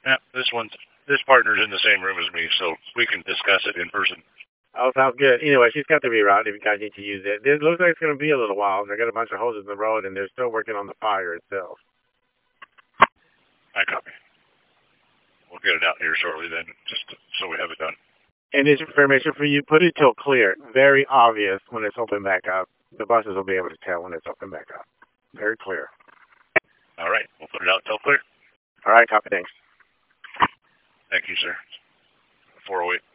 Yeah, this partner's in the same room as me, so we can discuss it in person. Oh, sounds good. Anyway, she's got the reroute if you guys need to use it. It looks like it's going to be a little while. They got a bunch of hoses in the road, and they're still working on the fire itself. I copy. We'll get it out here shortly then, just so we have it done. And this information for you, put it till clear. Very obvious when it's open back up. The buses will be able to tell when it's open back up. Very clear. All right, we'll put it out till clear. All right, copy, thanks. Thank you, sir. 408.